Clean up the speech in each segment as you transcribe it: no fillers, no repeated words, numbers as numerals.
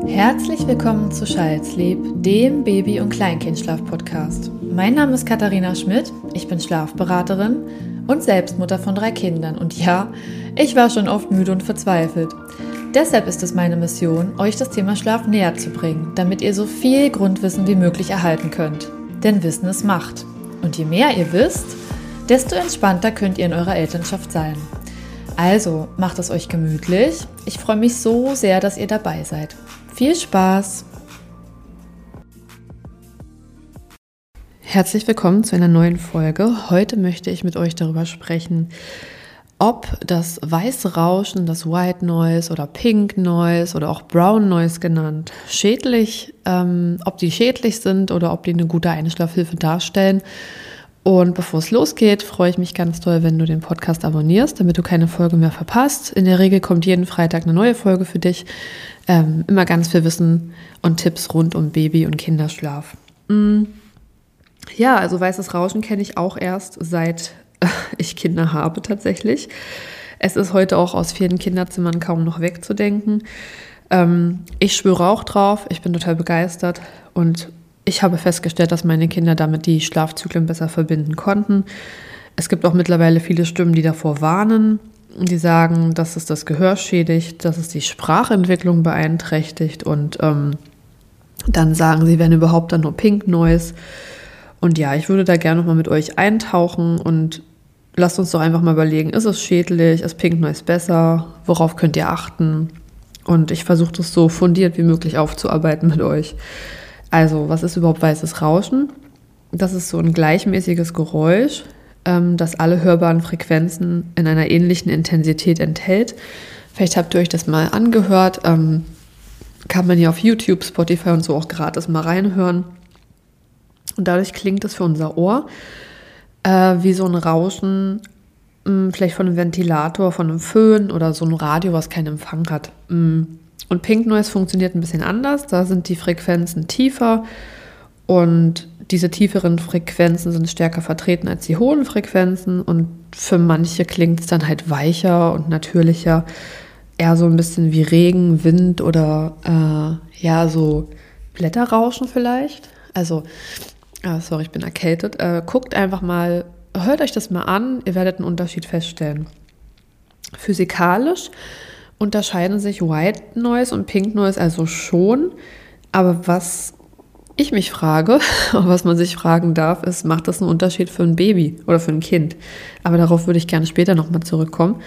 Herzlich willkommen zu Schallsleep, dem Baby- und Kleinkindschlaf-Podcast. Mein Name ist Katharina Schmidt, ich bin Schlafberaterin und Selbstmutter von 3 Kindern. Und ja, ich war schon oft müde und verzweifelt. Deshalb ist es meine Mission, euch das Thema Schlaf näher zu bringen, damit ihr so viel Grundwissen wie möglich erhalten könnt. Denn Wissen ist Macht. Und je mehr ihr wisst, desto entspannter könnt ihr in eurer Elternschaft sein. Also, macht es euch gemütlich. Ich freue mich so sehr, dass ihr dabei seid. Viel Spaß! Herzlich willkommen zu einer neuen Folge. Heute möchte ich mit euch darüber sprechen, ob das weiße Rauschen, das White Noise oder Pink Noise oder auch Brown Noise genannt, ob die schädlich sind oder ob die eine gute Einschlafhilfe darstellen. Und bevor es losgeht, freue ich mich ganz doll, wenn du den Podcast abonnierst, damit du keine Folge mehr verpasst. In der Regel kommt jeden Freitag eine neue Folge für dich. Immer ganz viel Wissen und Tipps rund um Baby- und Kinderschlaf. Ja, also weißes Rauschen kenne ich auch erst seit ich Kinder habe tatsächlich. Es ist heute auch aus vielen Kinderzimmern kaum noch wegzudenken. Ich schwöre auch drauf, ich bin total begeistert und ich habe festgestellt, dass meine Kinder damit die Schlafzyklen besser verbinden konnten. Es gibt auch mittlerweile viele Stimmen, die davor warnen. Die sagen, dass es das Gehör schädigt, dass es die Sprachentwicklung beeinträchtigt und dann sagen sie, wenn überhaupt, dann nur Pink Noise. Und ja, ich würde da gerne nochmal mit euch eintauchen und lasst uns doch einfach mal überlegen, ist es schädlich, ist Pink Noise besser, worauf könnt ihr achten? Und ich versuche das so fundiert wie möglich aufzuarbeiten mit euch. Also, was ist überhaupt weißes Rauschen? Das ist so ein gleichmäßiges Geräusch, das alle hörbaren Frequenzen in einer ähnlichen Intensität enthält. Vielleicht habt ihr euch das mal angehört. Kann man hier auf YouTube, Spotify und so auch gratis mal reinhören. Und dadurch klingt es für unser Ohr wie so ein Rauschen, vielleicht von einem Ventilator, von einem Föhn oder so ein Radio, was keinen Empfang hat. Und Pink Noise funktioniert ein bisschen anders. Da sind die Frequenzen tiefer und diese tieferen Frequenzen sind stärker vertreten als die hohen Frequenzen. Und für manche klingt es dann halt weicher und natürlicher. Eher so ein bisschen wie Regen, Wind oder so Blätterrauschen vielleicht. Also, sorry, ich bin erkältet. Guckt einfach mal, hört euch das mal an. Ihr werdet einen Unterschied feststellen. Physikalisch unterscheiden sich White Noise und Pink Noise also schon, aber was ich mich frage, was man sich fragen darf, ist, macht das einen Unterschied für ein Baby oder für ein Kind? Aber darauf würde ich gerne später nochmal zurückkommen.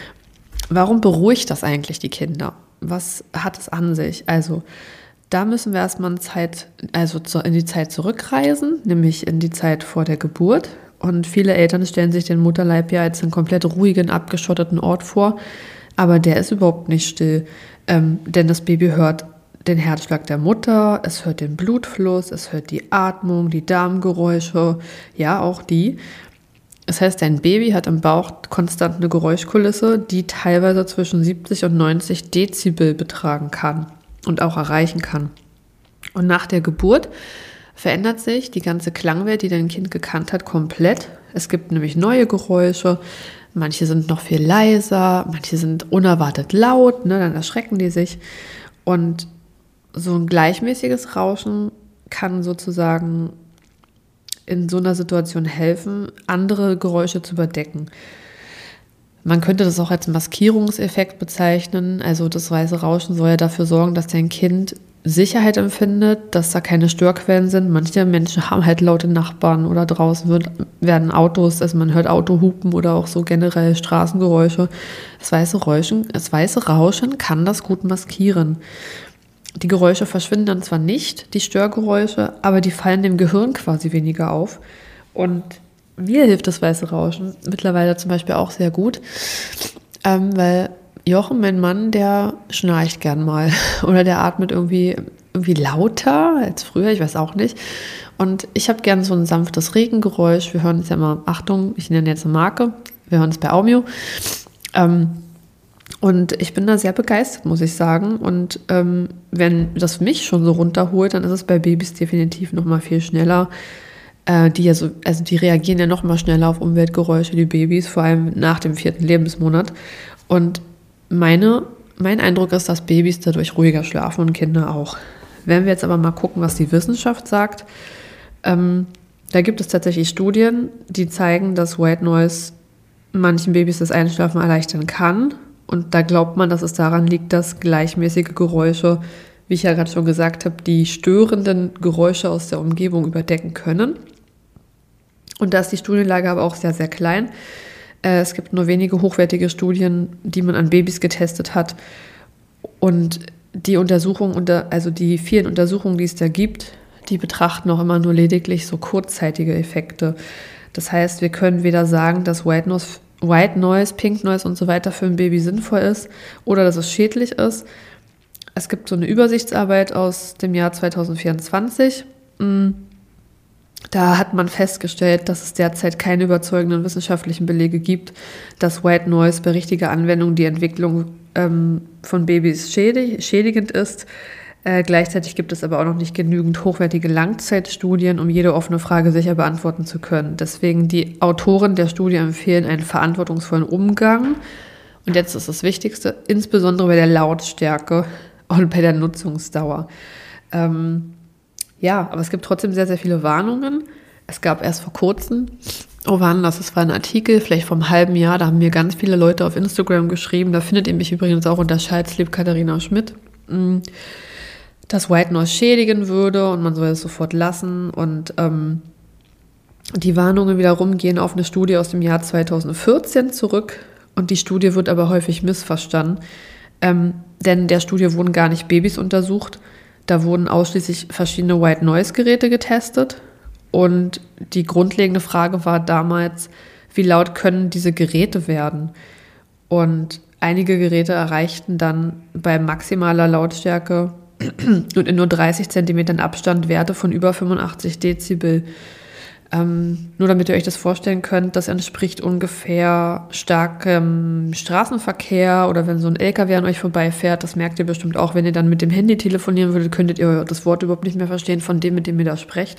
Warum beruhigt das eigentlich die Kinder? Was hat es an sich? Also da müssen wir erstmal in die Zeit zurückreisen, nämlich in die Zeit vor der Geburt. Und viele Eltern stellen sich den Mutterleib ja als einen komplett ruhigen, abgeschotteten Ort vor. Aber der ist überhaupt nicht still, denn das Baby hört den Herzschlag der Mutter, es hört den Blutfluss, es hört die Atmung, die Darmgeräusche, ja auch die. Das heißt, dein Baby hat im Bauch konstant eine Geräuschkulisse, die teilweise zwischen 70 und 90 Dezibel betragen kann und auch erreichen kann. Und nach der Geburt verändert sich die ganze Klangwelt, die dein Kind gekannt hat, komplett. Es gibt nämlich neue Geräusche. Manche sind noch viel leiser, manche sind unerwartet laut, dann erschrecken die sich. Und so ein gleichmäßiges Rauschen kann sozusagen in so einer Situation helfen, andere Geräusche zu überdecken. Man könnte das auch als Maskierungseffekt bezeichnen. Also das weiße Rauschen soll ja dafür sorgen, dass dein Kind Sicherheit empfindet, dass da keine Störquellen sind. Manche Menschen haben halt laute Nachbarn oder draußen werden Autos, also man hört Autohupen oder auch so generell Straßengeräusche. Das weiße Rauschen kann das gut maskieren. Die Geräusche verschwinden dann zwar nicht, die Störgeräusche, aber die fallen dem Gehirn quasi weniger auf. Und mir hilft das weiße Rauschen mittlerweile zum Beispiel auch sehr gut, weil Jochen, mein Mann, der schnarcht gern mal oder der atmet irgendwie lauter als früher, ich weiß auch nicht. Und ich habe gern so ein sanftes Regengeräusch. Wir hören es ja immer, Achtung, ich nenne jetzt eine Marke, wir hören es bei Aumio. Und ich bin da sehr begeistert, muss ich sagen. Und wenn das mich schon so runterholt, dann ist es bei Babys definitiv nochmal viel schneller. Die reagieren ja nochmal schneller auf Umweltgeräusche, die Babys, vor allem nach dem 4. Lebensmonat. Und meine mein Eindruck ist, dass Babys dadurch ruhiger schlafen und Kinder auch. Wenn wir jetzt aber mal gucken, was die Wissenschaft sagt, da gibt es tatsächlich Studien, die zeigen, dass White Noise manchen Babys das Einschlafen erleichtern kann. Und da glaubt man, dass es daran liegt, dass gleichmäßige Geräusche, wie ich ja gerade schon gesagt habe, die störenden Geräusche aus der Umgebung überdecken können. Und da ist die Studienlage aber auch sehr, sehr klein. Es gibt nur wenige hochwertige Studien, die man an Babys getestet hat. Und die Untersuchungen, also die vielen Untersuchungen, die es da gibt, die betrachten auch immer nur lediglich so kurzzeitige Effekte. Das heißt, wir können weder sagen, dass White Noise, Pink Noise und so weiter für ein Baby sinnvoll ist oder dass es schädlich ist. Es gibt so eine Übersichtsarbeit aus dem Jahr 2024. Da hat man festgestellt, dass es derzeit keine überzeugenden wissenschaftlichen Belege gibt, dass White Noise bei richtiger Anwendung die Entwicklung von Babys schädigend ist. Gleichzeitig gibt es aber auch noch nicht genügend hochwertige Langzeitstudien, um jede offene Frage sicher beantworten zu können. Deswegen die Autoren der Studie empfehlen einen verantwortungsvollen Umgang. Und jetzt ist das Wichtigste, insbesondere bei der Lautstärke und bei der Nutzungsdauer. Ja, aber es gibt trotzdem sehr, sehr viele Warnungen. Es gab erst vor kurzem, das war ein Artikel, vielleicht vom halben Jahr, da haben mir ganz viele Leute auf Instagram geschrieben, da findet ihr mich übrigens auch unter Schalzlieb Katharina Schmidt, dass White Noise schädigen würde und man soll es sofort lassen. Und die Warnungen wiederum gehen auf eine Studie aus dem Jahr 2014 zurück und die Studie wird aber häufig missverstanden, denn der Studie wurden gar nicht Babys untersucht, da wurden ausschließlich verschiedene White Noise Geräte getestet und die grundlegende Frage war damals, wie laut können diese Geräte werden? Und einige Geräte erreichten dann bei maximaler Lautstärke und in nur 30 Zentimetern Abstand Werte von über 85 Dezibel. Nur damit ihr euch das vorstellen könnt, das entspricht ungefähr starkem Straßenverkehr oder wenn so ein LKW an euch vorbeifährt, das merkt ihr bestimmt auch, wenn ihr dann mit dem Handy telefonieren würdet, könntet ihr das Wort überhaupt nicht mehr verstehen von dem, mit dem ihr da sprecht.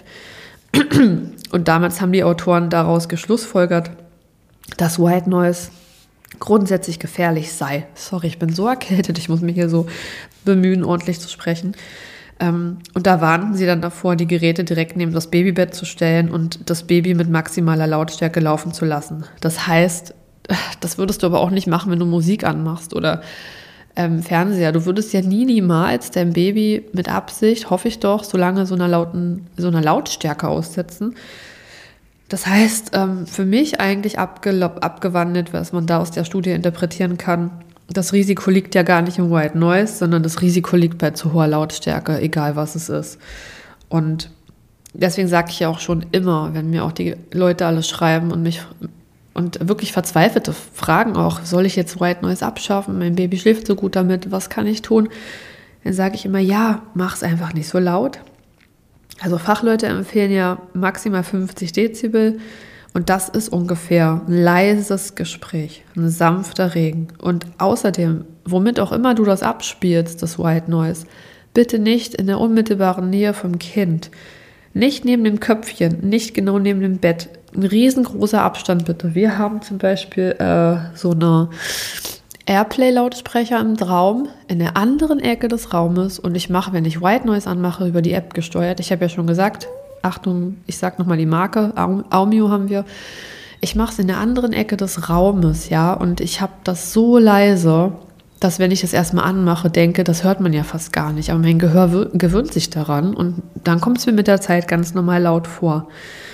Und damals haben die Autoren daraus geschlussfolgert, dass White Noise grundsätzlich gefährlich sei. Sorry, ich bin so erkältet, ich muss mich hier so bemühen, ordentlich zu sprechen. Und da warnten sie dann davor, die Geräte direkt neben das Babybett zu stellen und das Baby mit maximaler Lautstärke laufen zu lassen. Das heißt, das würdest du aber auch nicht machen, wenn du Musik anmachst oder Fernseher. Du würdest ja niemals dein Baby mit Absicht, hoffe ich doch, so lange so einer Lautstärke aussetzen. Das heißt, für mich eigentlich abgewandelt, was man da aus der Studie interpretieren kann, das Risiko liegt ja gar nicht im White Noise, sondern das Risiko liegt bei zu hoher Lautstärke, egal was es ist. Und deswegen sage ich ja auch schon immer, wenn mir auch die Leute alle schreiben und wirklich verzweifelte Fragen auch, soll ich jetzt White Noise abschaffen? Mein Baby schläft so gut damit, was kann ich tun? Dann sage ich immer, ja, mach's einfach nicht so laut. Also Fachleute empfehlen ja maximal 50 Dezibel. Und das ist ungefähr ein leises Gespräch, ein sanfter Regen. Und außerdem, womit auch immer du das abspielst, das White Noise, bitte nicht in der unmittelbaren Nähe vom Kind. Nicht neben dem Köpfchen, nicht genau neben dem Bett. Ein riesengroßer Abstand bitte. Wir haben zum Beispiel so eine Airplay-Lautsprecher im Raum, in der anderen Ecke des Raumes. Und ich mache, wenn ich White Noise anmache, über die App gesteuert. Ich habe ja schon gesagt, Achtung, ich sage nochmal die Marke, Aumio haben wir. Ich mache es in der anderen Ecke des Raumes, ja, und ich habe das so leise, dass wenn ich das erstmal anmache, denke, das hört man ja fast gar nicht. Aber mein Gehör gewöhnt sich daran und dann kommt es mir mit der Zeit ganz normal laut vor.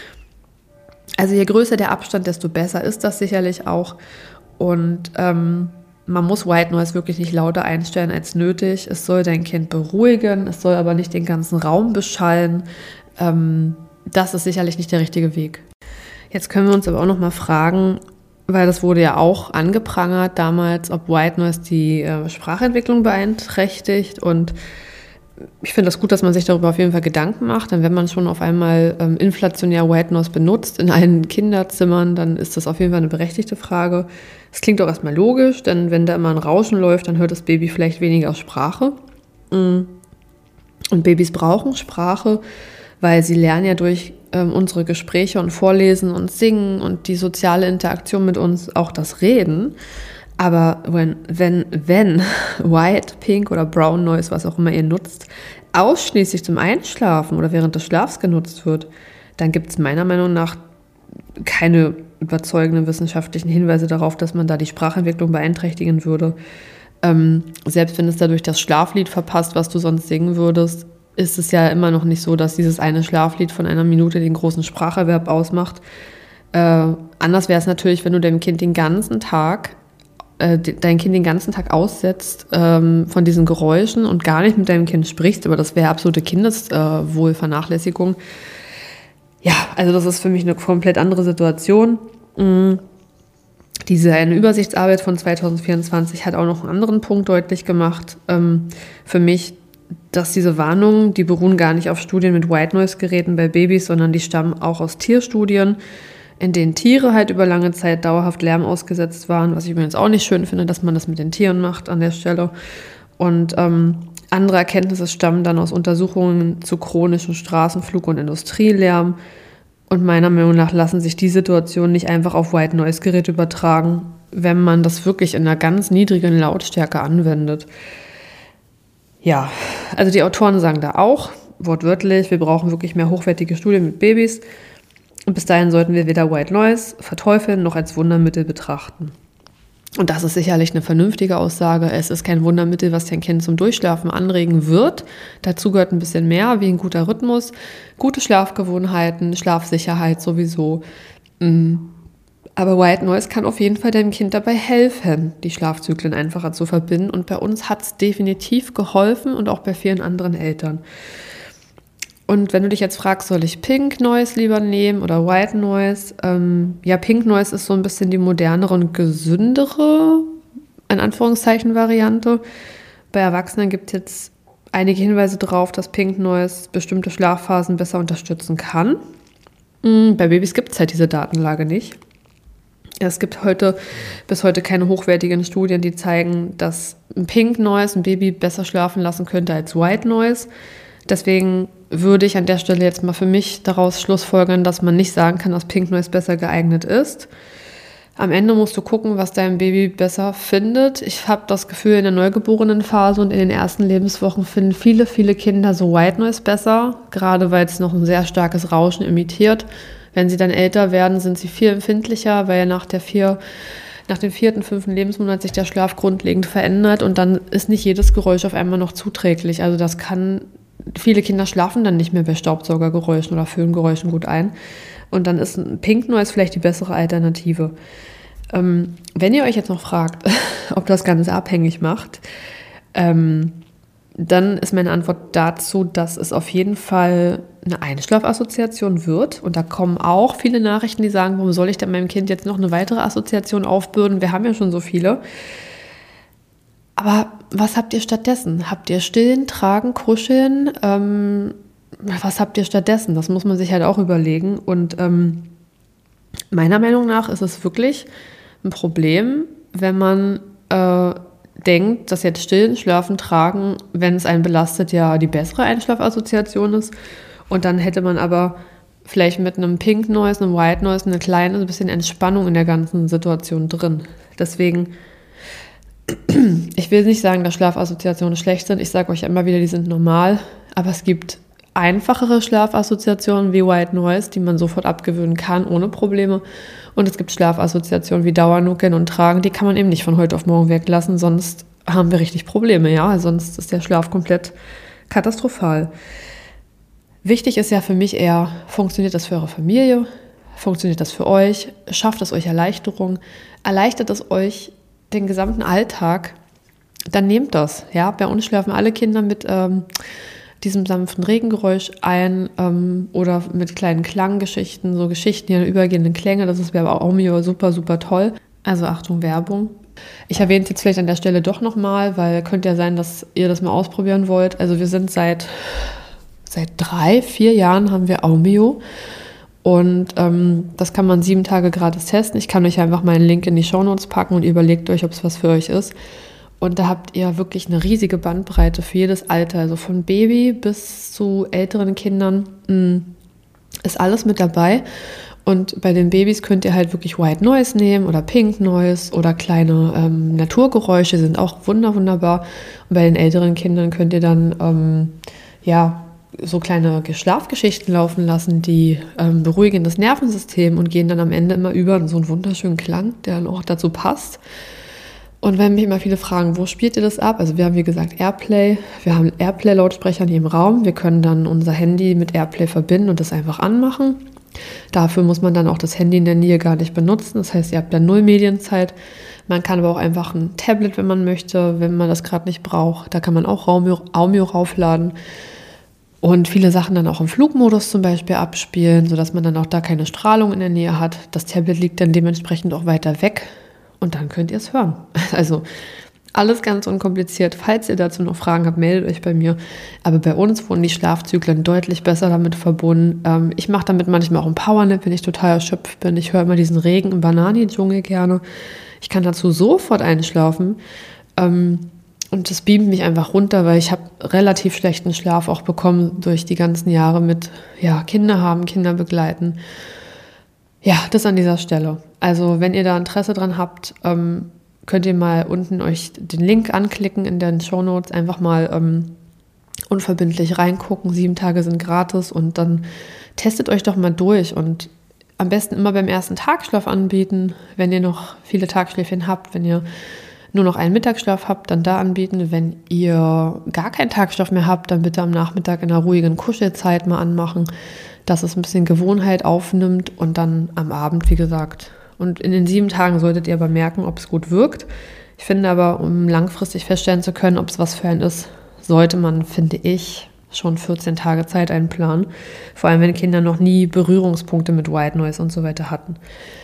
Also je größer der Abstand, desto besser ist das sicherlich auch. Und man muss White Noise wirklich nicht lauter einstellen als nötig. Es soll dein Kind beruhigen, es soll aber nicht den ganzen Raum beschallen. Das ist sicherlich nicht der richtige Weg. Jetzt können wir uns aber auch noch mal fragen, weil das wurde ja auch angeprangert damals, ob White Noise die Sprachentwicklung beeinträchtigt. Und ich finde das gut, dass man sich darüber auf jeden Fall Gedanken macht. Denn wenn man schon auf einmal inflationär White Noise benutzt in allen Kinderzimmern, dann ist das auf jeden Fall eine berechtigte Frage. Es klingt auch erstmal logisch, denn wenn da immer ein Rauschen läuft, dann hört das Baby vielleicht weniger Sprache. Und Babys brauchen Sprache, weil sie lernen ja durch unsere Gespräche und Vorlesen und Singen und die soziale Interaktion mit uns auch das Reden. Aber wenn White, Pink oder Brown Noise, was auch immer ihr nutzt, ausschließlich zum Einschlafen oder während des Schlafs genutzt wird, dann gibt es meiner Meinung nach keine überzeugenden wissenschaftlichen Hinweise darauf, dass man da die Sprachentwicklung beeinträchtigen würde. Selbst wenn es dadurch das Schlaflied verpasst, was du sonst singen würdest, ist es ja immer noch nicht so, dass dieses eine Schlaflied von einer Minute den großen Spracherwerb ausmacht. Anders wäre es natürlich, wenn du dein Kind den ganzen Tag aussetzt von diesen Geräuschen und gar nicht mit deinem Kind sprichst, aber das wäre absolute Kindeswohlvernachlässigung. Ja, also das ist für mich eine komplett andere Situation. Eine Übersichtsarbeit von 2024 hat auch noch einen anderen Punkt deutlich gemacht. Für mich, dass diese Warnungen, die beruhen gar nicht auf Studien mit White Noise Geräten bei Babys, sondern die stammen auch aus Tierstudien, in denen Tiere halt über lange Zeit dauerhaft Lärm ausgesetzt waren, was ich übrigens auch nicht schön finde, dass man das mit den Tieren macht an der Stelle. Und andere Erkenntnisse stammen dann aus Untersuchungen zu chronischem Straßenflug- und Industrielärm. Und meiner Meinung nach lassen sich die Situationen nicht einfach auf White Noise Geräte übertragen, wenn man das wirklich in einer ganz niedrigen Lautstärke anwendet. Ja, also die Autoren sagen da auch, wortwörtlich, wir brauchen wirklich mehr hochwertige Studien mit Babys. Und bis dahin sollten wir weder White Noise verteufeln noch als Wundermittel betrachten. Und das ist sicherlich eine vernünftige Aussage. Es ist kein Wundermittel, was dein Kind zum Durchschlafen anregen wird. Dazu gehört ein bisschen mehr, wie ein guter Rhythmus, gute Schlafgewohnheiten, Schlafsicherheit sowieso. Aber White Noise kann auf jeden Fall deinem Kind dabei helfen, die Schlafzyklen einfacher zu verbinden. Und bei uns hat es definitiv geholfen und auch bei vielen anderen Eltern. Und wenn du dich jetzt fragst, soll ich Pink Noise lieber nehmen oder White Noise? Ja, Pink Noise ist so ein bisschen die modernere und gesündere, in Anführungszeichen, Variante. Bei Erwachsenen gibt es jetzt einige Hinweise darauf, dass Pink Noise bestimmte Schlafphasen besser unterstützen kann. Bei Babys gibt es halt diese Datenlage nicht. Es gibt bis heute keine hochwertigen Studien, die zeigen, dass Pink Noise ein Baby besser schlafen lassen könnte als White Noise. Deswegen würde ich an der Stelle jetzt mal für mich daraus schlussfolgern, dass man nicht sagen kann, dass Pink Noise besser geeignet ist. Am Ende musst du gucken, was dein Baby besser findet. Ich habe das Gefühl, in der Neugeborenenphase und in den ersten Lebenswochen finden viele, viele Kinder so White Noise besser, gerade weil es noch ein sehr starkes Rauschen imitiert. Wenn sie dann älter werden, sind sie viel empfindlicher, weil nach dem 4., 5. Lebensmonat sich der Schlaf grundlegend verändert und dann ist nicht jedes Geräusch auf einmal noch zuträglich. Also viele Kinder schlafen dann nicht mehr bei Staubsaugergeräuschen oder Föhngeräuschen gut ein. Und dann ist Pink Noise vielleicht die bessere Alternative. Wenn ihr euch jetzt noch fragt, ob das Ganze abhängig macht, dann ist meine Antwort dazu, dass es auf jeden Fall eine Einschlafassoziation wird. Und da kommen auch viele Nachrichten, die sagen, warum soll ich denn meinem Kind jetzt noch eine weitere Assoziation aufbürden? Wir haben ja schon so viele. Aber was habt ihr stattdessen? Habt ihr Stillen, Tragen, Kuscheln? Was habt ihr stattdessen? Das muss man sich halt auch überlegen. Und meiner Meinung nach ist es wirklich ein Problem, wenn man denkt, dass jetzt Stillen, Schlafen, Tragen, wenn es einen belastet, ja die bessere Einschlafassoziation ist. Und dann hätte man aber vielleicht mit einem Pink Noise, einem White Noise eine kleine, ein bisschen Entspannung in der ganzen Situation drin. Deswegen, ich will nicht sagen, dass Schlafassoziationen schlecht sind. Ich sage euch immer wieder, die sind normal. Aber es gibt einfachere Schlafassoziationen wie White Noise, die man sofort abgewöhnen kann, ohne Probleme. Und es gibt Schlafassoziationen wie Dauernuckeln und Tragen, die kann man eben nicht von heute auf morgen weglassen, sonst haben wir richtig Probleme, ja. Sonst ist der Schlaf komplett katastrophal. Wichtig ist ja für mich eher, funktioniert das für eure Familie? Funktioniert das für euch? Schafft es euch Erleichterung? Erleichtert es euch den gesamten Alltag? Dann nehmt das, ja. Bei uns schlafen alle Kinder mit diesem sanften Regengeräusch ein oder mit kleinen Klanggeschichten, so Geschichten, die übergehenden Klänge. Das ist bei Aumio super, super toll. Also Achtung, Werbung. Ich erwähne es jetzt vielleicht an der Stelle doch nochmal, weil könnte ja sein, dass ihr das mal ausprobieren wollt. Also wir sind seit 3-4 Jahren haben wir Aumio und das kann man 7 Tage gratis testen. Ich kann euch einfach mal einen Link in die Shownotes packen und ihr überlegt euch, ob es was für euch ist. Und da habt ihr wirklich eine riesige Bandbreite für jedes Alter, also von Baby bis zu älteren Kindern ist alles mit dabei. Und bei den Babys könnt ihr halt wirklich White Noise nehmen oder Pink Noise oder kleine Naturgeräusche, sind auch wunderbar. Und bei den älteren Kindern könnt ihr dann so kleine Schlafgeschichten laufen lassen, die beruhigen das Nervensystem und gehen dann am Ende immer über in so einen wunderschönen Klang, der dann auch dazu passt. Und wenn mich immer viele fragen, wo spielt ihr das ab? Also wir haben, wie gesagt, Airplay. Wir haben Airplay-Lautsprecher hier im Raum. Wir können dann unser Handy mit Airplay verbinden und das einfach anmachen. Dafür muss man dann auch das Handy in der Nähe gar nicht benutzen. Das heißt, ihr habt dann 0 Medienzeit. Man kann aber auch einfach ein Tablet, wenn man möchte, wenn man das gerade nicht braucht. Da kann man auch Aumio raufladen. Und viele Sachen dann auch im Flugmodus zum Beispiel abspielen, sodass man dann auch da keine Strahlung in der Nähe hat. Das Tablet liegt dann dementsprechend auch weiter weg. Und dann könnt ihr es hören. Also alles ganz unkompliziert. Falls ihr dazu noch Fragen habt, meldet euch bei mir. Aber bei uns wurden die Schlafzyklen deutlich besser damit verbunden. Ich mache damit manchmal auch einen Powernap, wenn ich total erschöpft bin. Ich höre immer diesen Regen im Bananendschungel gerne. Ich kann dazu sofort einschlafen. Und das beamt mich einfach runter, weil ich habe relativ schlechten Schlaf auch bekommen durch die ganzen Jahre mit Kinder haben, Kinder begleiten. Ja, das an dieser Stelle. Also wenn ihr da Interesse dran habt, könnt ihr mal unten euch den Link anklicken in den Shownotes, einfach mal unverbindlich reingucken. 7 Tage sind gratis und dann testet euch doch mal durch und am besten immer beim ersten Tagschlaf anbieten, wenn ihr noch viele Tagschläfchen habt. Wenn ihr nur noch einen Mittagsschlaf habt, dann da anbieten. Wenn ihr gar keinen Tagschlaf mehr habt, dann bitte am Nachmittag in einer ruhigen Kuschelzeit mal anmachen, dass es ein bisschen Gewohnheit aufnimmt und dann am Abend, wie gesagt. Und in den 7 Tagen solltet ihr aber merken, ob es gut wirkt. Ich finde aber, um langfristig feststellen zu können, ob es was für einen ist, sollte man, finde ich, schon 14 Tage Zeit einplanen. Vor allem, wenn Kinder noch nie Berührungspunkte mit White Noise und so weiter hatten.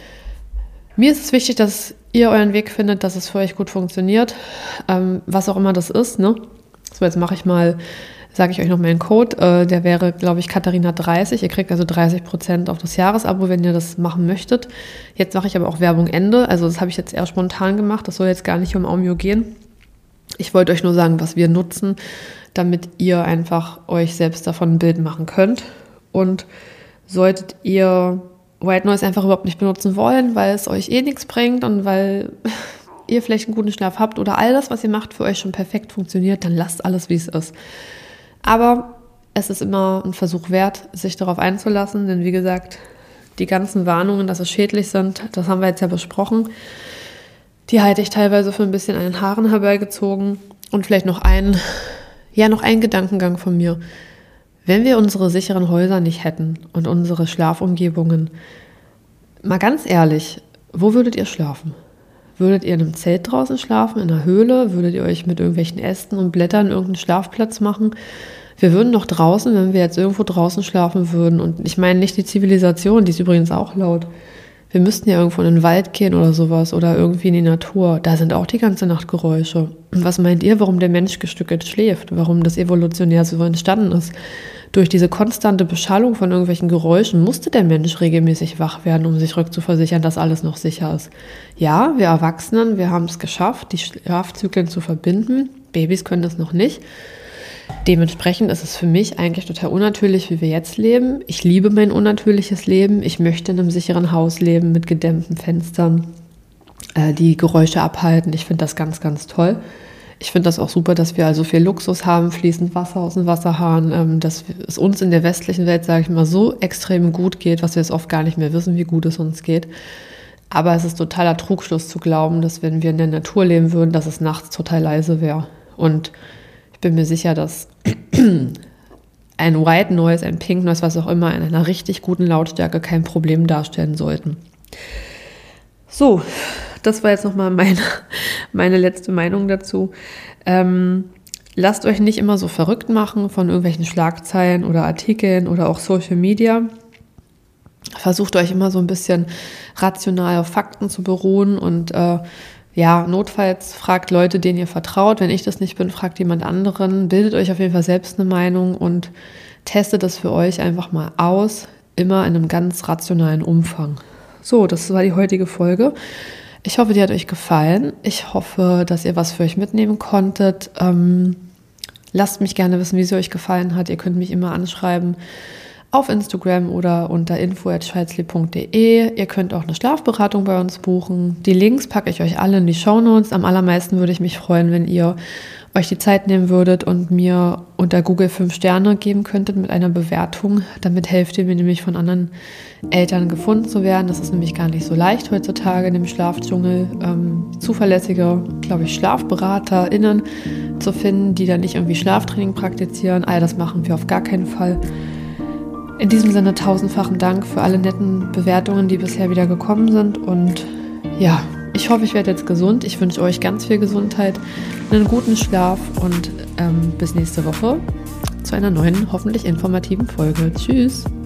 Mir ist es wichtig, dass ihr euren Weg findet, dass es für euch gut funktioniert. Was auch immer das ist, ne? So, jetzt sage ich euch noch meinen Code. Der wäre, glaube ich, Katharina30. Ihr kriegt also 30% auf das Jahresabo, wenn ihr das machen möchtet. Jetzt mache ich aber auch Werbung Ende. Also das habe ich jetzt eher spontan gemacht. Das soll jetzt gar nicht um Aumio gehen. Ich wollte euch nur sagen, was wir nutzen, damit ihr einfach euch selbst davon ein Bild machen könnt. Und solltet ihr White Noise einfach überhaupt nicht benutzen wollen, weil es euch eh nichts bringt und weil ihr vielleicht einen guten Schlaf habt oder all das, was ihr macht, für euch schon perfekt funktioniert, dann lasst alles, wie es ist. Aber es ist immer ein Versuch wert, sich darauf einzulassen, denn wie gesagt, die ganzen Warnungen, dass es schädlich sind, das haben wir jetzt ja besprochen, die halte ich teilweise für ein bisschen an den Haaren herbeigezogen. Und vielleicht noch ein Gedankengang von mir. Wenn wir unsere sicheren Häuser nicht hätten und unsere Schlafumgebungen, mal ganz ehrlich, wo würdet ihr schlafen? Würdet ihr in einem Zelt draußen schlafen, in einer Höhle? Würdet ihr euch mit irgendwelchen Ästen und Blättern irgendeinen Schlafplatz machen? Wir würden doch draußen, wenn wir jetzt irgendwo draußen schlafen würden, und ich meine nicht die Zivilisation, die ist übrigens auch laut, wir müssten ja irgendwo in den Wald gehen oder sowas oder irgendwie in die Natur. Da sind auch die ganze Nacht Geräusche. Was meint ihr, warum der Mensch gestückelt schläft? Warum das evolutionär so entstanden ist? Durch diese konstante Beschallung von irgendwelchen Geräuschen musste der Mensch regelmäßig wach werden, um sich rückzuversichern, dass alles noch sicher ist. Ja, wir Erwachsenen, wir haben es geschafft, die Schlafzyklen zu verbinden. Babys können das noch nicht. Dementsprechend ist es für mich eigentlich total unnatürlich, wie wir jetzt leben. Ich liebe mein unnatürliches Leben. Ich möchte in einem sicheren Haus leben mit gedämmten Fenstern, die Geräusche abhalten. Ich finde das ganz, ganz toll. Ich finde das auch super, dass wir also viel Luxus haben, fließend Wasser aus dem Wasserhahn, dass es uns in der westlichen Welt, sage ich mal, so extrem gut geht, was wir jetzt oft gar nicht mehr wissen, wie gut es uns geht. Aber es ist totaler Trugschluss zu glauben, dass wenn wir in der Natur leben würden, dass es nachts total leise wäre. Und ich bin mir sicher, dass ein White Noise, ein Pink Noise, was auch immer, in einer richtig guten Lautstärke kein Problem darstellen sollten. So, das war jetzt nochmal meine letzte Meinung dazu. Lasst euch nicht immer so verrückt machen von irgendwelchen Schlagzeilen oder Artikeln oder auch Social Media. Versucht euch immer so ein bisschen rational auf Fakten zu beruhen und notfalls fragt Leute, denen ihr vertraut. Wenn ich das nicht bin, fragt jemand anderen. Bildet euch auf jeden Fall selbst eine Meinung und testet das für euch einfach mal aus, immer in einem ganz rationalen Umfang. So, das war die heutige Folge. Ich hoffe, die hat euch gefallen. Ich hoffe, dass ihr was für euch mitnehmen konntet. Lasst mich gerne wissen, wie sie euch gefallen hat. Ihr könnt mich immer anschreiben auf Instagram oder unter info@schweizli.de. Ihr könnt auch eine Schlafberatung bei uns buchen. Die Links packe ich euch alle in die Shownotes. Am allermeisten würde ich mich freuen, wenn ihr euch die Zeit nehmen würdet und mir unter Google 5 Sterne geben könntet mit einer Bewertung. Damit helft ihr mir nämlich von anderen Eltern gefunden zu werden. Das ist nämlich gar nicht so leicht heutzutage in dem Schlafdschungel, zuverlässige, glaube ich, SchlafberaterInnen zu finden, die dann nicht irgendwie Schlaftraining praktizieren. Das machen wir auf gar keinen Fall. In diesem Sinne 1000-fachen Dank für alle netten Bewertungen, die bisher wieder gekommen sind. Und ja, ich hoffe, ich werde jetzt gesund. Ich wünsche euch ganz viel Gesundheit, einen guten Schlaf und bis nächste Woche zu einer neuen, hoffentlich informativen Folge. Tschüss!